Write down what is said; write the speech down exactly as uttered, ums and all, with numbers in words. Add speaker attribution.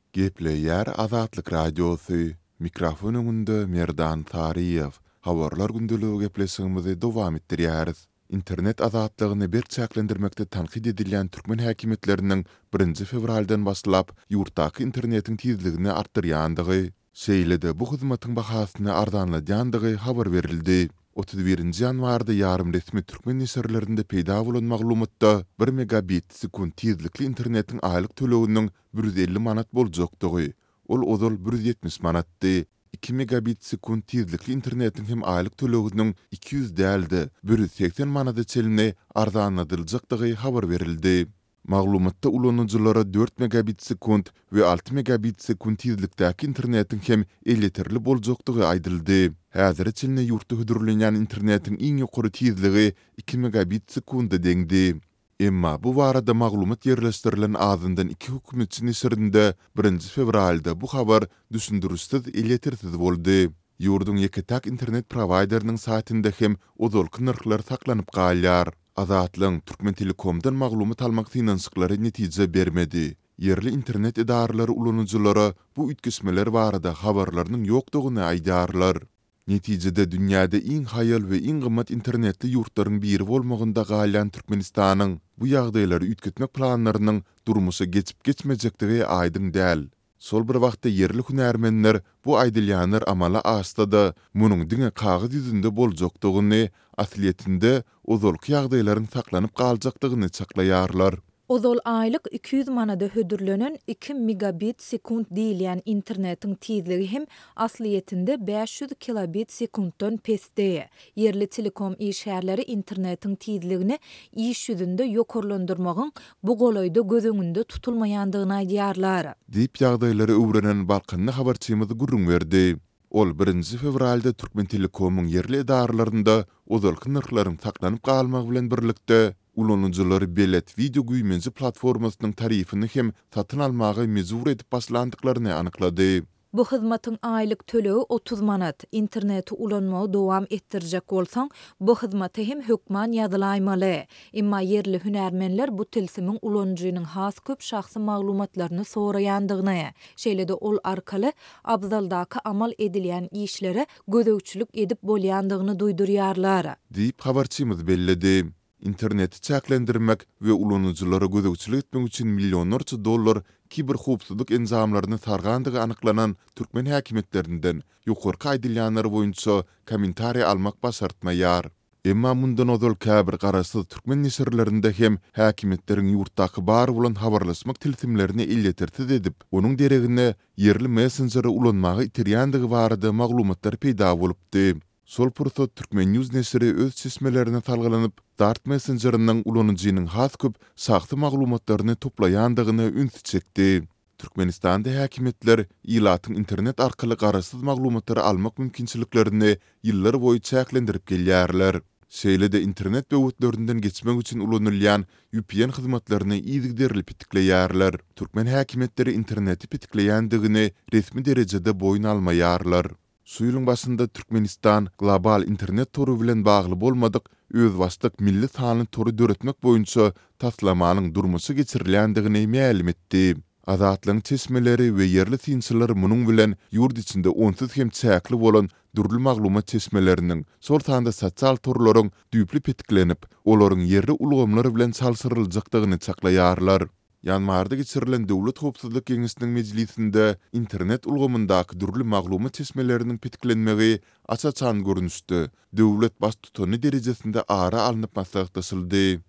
Speaker 1: Gepleýär Azatlyk Radiosu. Mikrofon öňünde Merdan Tariýew. Habarlar gündüligi gepleşigimizi dowam etdirýäris. İnternet azatlygyny berçäklendirmekde tanqid edilýän türkmen häkimetleriniň birinji fevraldan başlap ýurtdaky internetiň tizligini artdyrýandygy, şeýlede bu hyzmatyň bahasyny arzanladýandygy habar berildi. otuz birinji ýanwarda ýarym resmi türkmen neşirlerinde peýda bolan maglumatda bir megabit sekund tizlikli internetiň aýlyk töleginiň bir yüz elli manat boljakdygy, ol ozal bir yüz ýetmiş manatdy. iki megabit sekund tizlikli internetiň hem aýlyk töleginiň iki yüz däldi bir yüz seksen manata çeline arzanladyljakdygy habar berildi. Maglumatda ulanıcılara dört megabit sekund ve altı megabit sekund tizlikdäki internetin hem elleterli boljakdygy aýdyldy. Häzir içinde ýurtda hödürlenýän internetiň iň ýokary tizligi iki megabit sekunda deňdi. Emma bu barada maglumat ýerleşdirilen azyndan iki hökümetçi neşirinde birinji fevralda bu habar düşündürüjsiz elletersiz boldy. Ýurdun ýeketäk internet provideriniň saýtynda hem ozalky narxlar saklanyp galýar. Azatlyň Türkmen Telekomdan maglumat almak finansyklary netije bermedi. Yerli internet edaralary ulanıcılara bu ütkesmeler barada habarlarynyň ýokdugyny aýdarlar. Netijede dünýäde iň haýal we iň gymmat internetli ýurtlaryň biri bolmagynda galýan Türkmenistanyň bu ýagdaýlary ütketmek planlarynyň durmuşa geçip geçmejekdigi aýdym däl. Sol bir wagtda yerli hünärmenler bu aýdylýanlar amala aşdy, munyň diňe kagazy ýüzünde boljakdygyny, asliýetinde ozalky ýagdaýlaryň saklanyp galjakdygyny çaklaýarlar.
Speaker 2: Ozal aylyk iki yüz manada hödürlenen iki megabit sekund diýilýän internetiň tizligi hem asliýetinde beş yüz kilobit sekunddan pesde. Yerli telekom işgärleri internetiň tizligini iş ýüzünde ýokarlandyrmagyň bu golaýda göz öňünde tutulmaýandygyny aýdýarlar.
Speaker 1: Diýip ýagdaýlary öwrenen balkanly habarçymyzy gurrun berdi. Ol birinji fevralda Türkmen Telekomyň yerli edarlarynda ozalky narxlaryň saklanyp galmagy bilen birlikde ulanıcıları belet video güýmenji platformasynyň tarifini hem satyn almagy mezur edip başlandyklaryny anyklady.
Speaker 2: Bu hyzmatyň aýlyk tölegi otuz manat. Interneti ulanmagy dowam etdirjek bolsaň, bu hyzmaty hem hökman ýazylaýmaly. Emma yerli hünärmenler bu tilsimiň ulanjynyň has köp şahsy maglumatlaryny soraýandygyny, şeýlede ol arkaly abzaldaky amal edilýän işlere gödöwçilik edip bolýandygyny duýdurýarlar.
Speaker 1: Diýip habarçymyz belledi. İnterneti çäklendirmek we ulanıcılara gödöwçilik etmek üçin millionlarça dollar kiber howpsuzlyk enzamlaryny sargandygy anyklanan türkmen häkimetlerinden ýokarky aýdylýanlar boýunça kommentariýa almak başartmaýar. Emma mundan ozal käbir garaşsyz türkmen neşirlerinde hem häkimetleriň ýurtdaky bar bolan habarlaşmak tilsimlerini illetersiz edip, onuň deregine yerli messengery ulanmagy itirýändygi barada maglumatlar peýda bolupdy. Sol pursat Türkmen News neşiri öz çeşmelerine salgylanyp, Dart Messenger'nyň ulanıjynyň has köp saxta maglumatlaryny toplaýandygyny üns çekdi. Türkmenistanda häkimetler ýylatyň internet arkaly garaşsyz maglumatlary almak mümkinçiliklerini ýyllar boýy çäklendirip gelýärler. Şeýlede internet böwütlerinden geçmek üçin ulanylýan V P N hyzmatlaryny ýygyderilip pitikleýärler. Türkmen häkimetleri interneti pitikleýändigini resmi derejede boýun almaýarlar. Suyulun başında Türkmenistan global internet toru bilen bagly bolmadyk, öz başlyk milli sanyny toru döretmek boýunça taslamanyň durmuşy geçirilýändigini ma'lum etdi. Azatlyň çeşmeleri we yerli synçylar munyň bilen ýurt içinde onsuz hem çäkli bolan durly maglumat çeşmeleriniň sol tanda sosial torlaryň düýpli petiklenip, olaryň yerli ulgamlary bilen çalsyryljakdygyny çaklaýarlar. Ýanmarda geçirilen Döwlet Howpsuzlyk Geňişiniň mejlisinde internet ulgamyndaky durly maglumat çeşmeleriniň petiklenmegi açaçan görünüşdi. Döwlet baş tutany derejesinde ara alınıp maslahatlaşyldy.